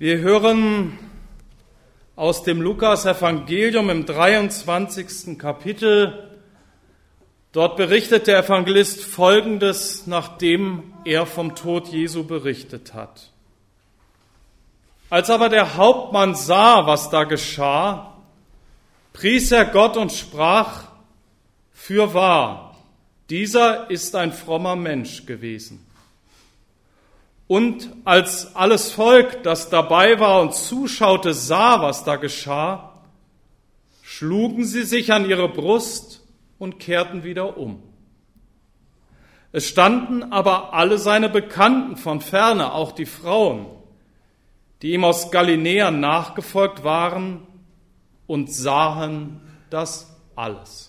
Wir hören aus dem Lukas-Evangelium im 23. Kapitel. Dort berichtet der Evangelist Folgendes, nachdem er vom Tod Jesu berichtet hat. Als aber der Hauptmann sah, was da geschah, pries er Gott und sprach: Fürwahr, dieser ist ein frommer Mensch gewesen. Und als alles Volk, das dabei war und zuschaute, sah, was da geschah, schlugen sie sich an ihre Brust und kehrten wieder um. Es standen aber alle seine Bekannten von ferne, auch die Frauen, die ihm aus Galiläa nachgefolgt waren, und sahen das alles.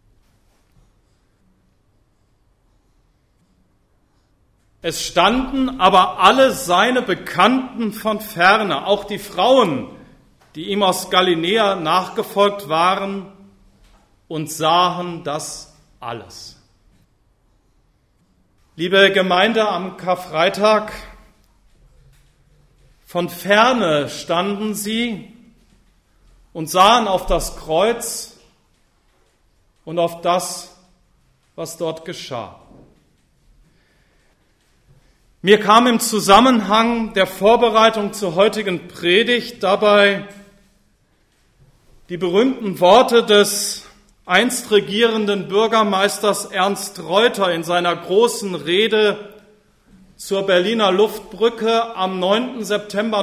Es standen aber alle seine Bekannten von ferne, auch die Frauen, die ihm aus Galiläa nachgefolgt waren, und sahen das alles. Liebe Gemeinde am Karfreitag, von ferne standen sie und sahen auf das Kreuz und auf das, was dort geschah. Mir kam im Zusammenhang der Vorbereitung zur heutigen Predigt dabei die berühmten Worte des einst regierenden Bürgermeisters Ernst Reuter in seiner großen Rede zur Berliner Luftbrücke am 9. September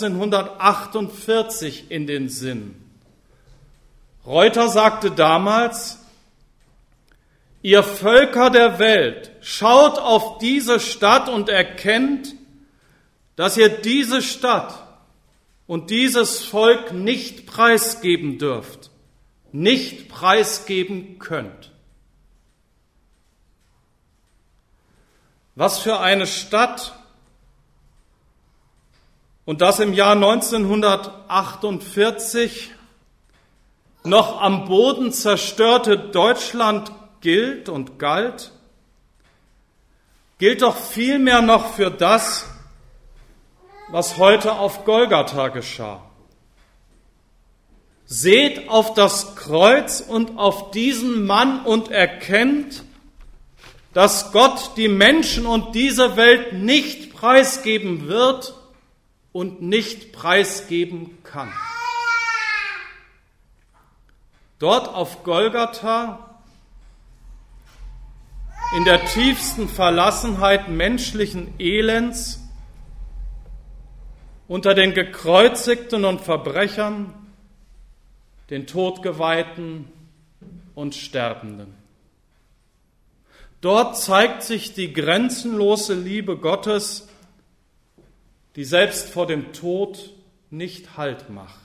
1948 in den Sinn. Reuter sagte damals: Ihr Völker der Welt, schaut auf diese Stadt und erkennt, dass ihr diese Stadt und dieses Volk nicht preisgeben dürft, nicht preisgeben könnt. Was für eine Stadt! Und das im Jahr 1948 noch am Boden zerstörte Deutschland gilt und galt, gilt doch vielmehr noch für das, was heute auf Golgatha geschah. Seht auf das Kreuz und auf diesen Mann und erkennt, dass Gott die Menschen und diese Welt nicht preisgeben wird und nicht preisgeben kann. Dort auf Golgatha, in der tiefsten Verlassenheit menschlichen Elends, unter den Gekreuzigten und Verbrechern, den Todgeweihten und Sterbenden. Dort zeigt sich die grenzenlose Liebe Gottes, die selbst vor dem Tod nicht Halt macht.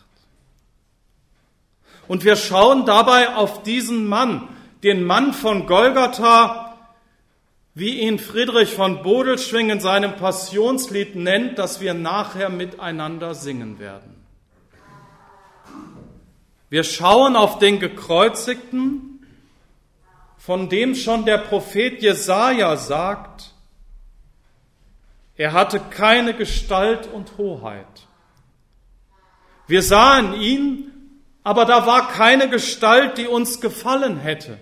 Und wir schauen dabei auf diesen Mann, den Mann von Golgatha, wie ihn Friedrich von Bodelschwingh in seinem Passionslied nennt, das wir nachher miteinander singen werden. Wir schauen auf den Gekreuzigten, von dem schon der Prophet Jesaja sagt, er hatte keine Gestalt und Hoheit. Wir sahen ihn, aber da war keine Gestalt, die uns gefallen hätte.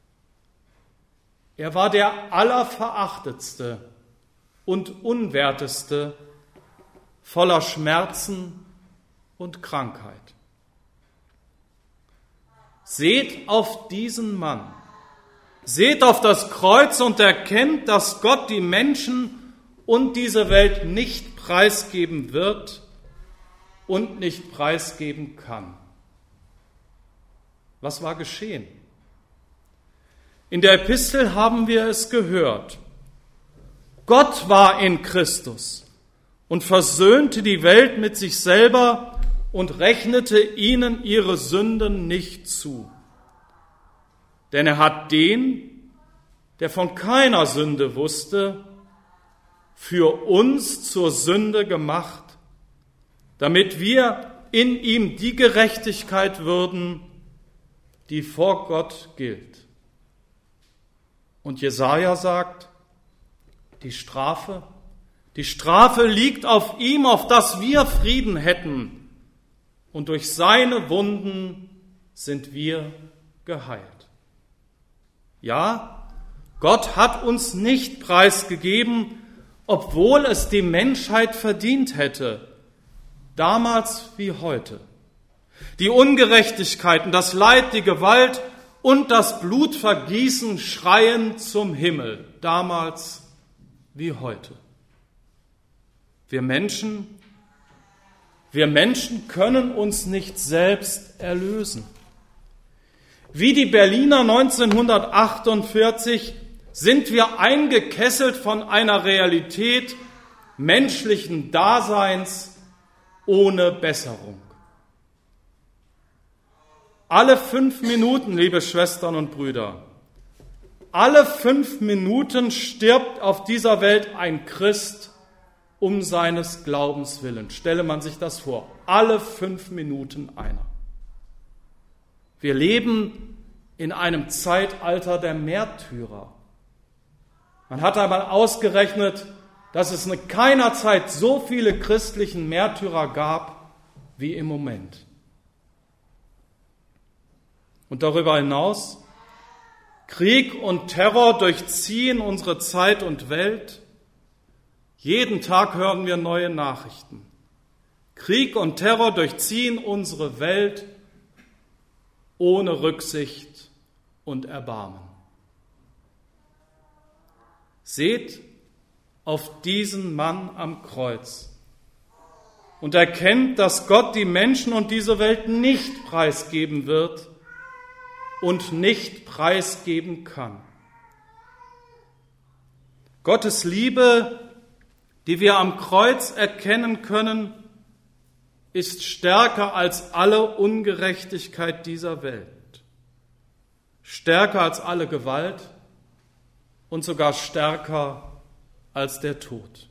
Er war der Allerverachtetste und Unwerteste, voller Schmerzen und Krankheit. Seht auf diesen Mann, seht auf das Kreuz und erkennt, dass Gott die Menschen und diese Welt nicht preisgeben wird und nicht preisgeben kann. Was war geschehen? In der Epistel haben wir es gehört. Gott war in Christus und versöhnte die Welt mit sich selber und rechnete ihnen ihre Sünden nicht zu. Denn er hat den, der von keiner Sünde wusste, für uns zur Sünde gemacht, damit wir in ihm die Gerechtigkeit würden, die vor Gott gilt. Und Jesaja sagt, die Strafe, Die Strafe liegt auf ihm, auf dass wir Frieden hätten. Und durch seine Wunden sind wir geheilt. Ja, Gott hat uns nicht preisgegeben, obwohl es die Menschheit verdient hätte, damals wie heute. Die Ungerechtigkeiten, das Leid, die Gewalt und das Blutvergießen schreien zum Himmel, damals wie heute. Wir Menschen können uns nicht selbst erlösen. Wie die Berliner 1948 sind wir eingekesselt von einer Realität menschlichen Daseins ohne Besserung. Alle 5 Minuten, liebe Schwestern und Brüder, alle 5 Minuten stirbt auf dieser Welt ein Christ um seines Glaubens willen. Stelle man sich das vor. Alle 5 Minuten einer. Wir leben in einem Zeitalter der Märtyrer. Man hat einmal ausgerechnet, dass es in keiner Zeit so viele christlichen Märtyrer gab wie im Moment. Und darüber hinaus, Krieg und Terror durchziehen unsere Zeit und Welt. Jeden Tag hören wir neue Nachrichten. Krieg und Terror durchziehen unsere Welt ohne Rücksicht und Erbarmen. Seht auf diesen Mann am Kreuz und erkennt, dass Gott die Menschen und diese Welt nicht preisgeben wird und nicht preisgeben kann. Gottes Liebe, die wir am Kreuz erkennen können, ist stärker als alle Ungerechtigkeit dieser Welt, stärker als alle Gewalt und sogar stärker als der Tod.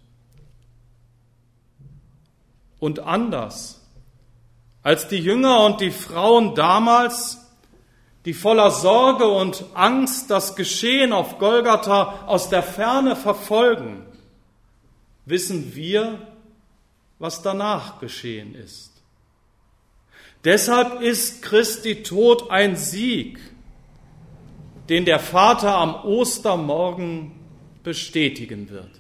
Und anders als die Jünger und die Frauen damals, die voller Sorge und Angst das Geschehen auf Golgatha aus der Ferne verfolgen, wissen wir, was danach geschehen ist. Deshalb ist Christi Tod ein Sieg, den der Vater am Ostermorgen bestätigen wird.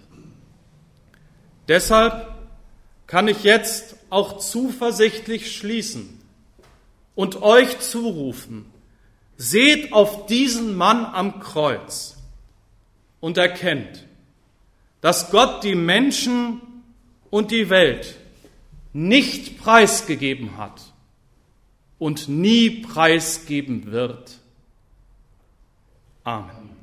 Deshalb kann ich jetzt auch zuversichtlich schließen und euch zurufen: Seht auf diesen Mann am Kreuz und erkennt, dass Gott die Menschen und die Welt nicht preisgegeben hat und nie preisgeben wird. Amen.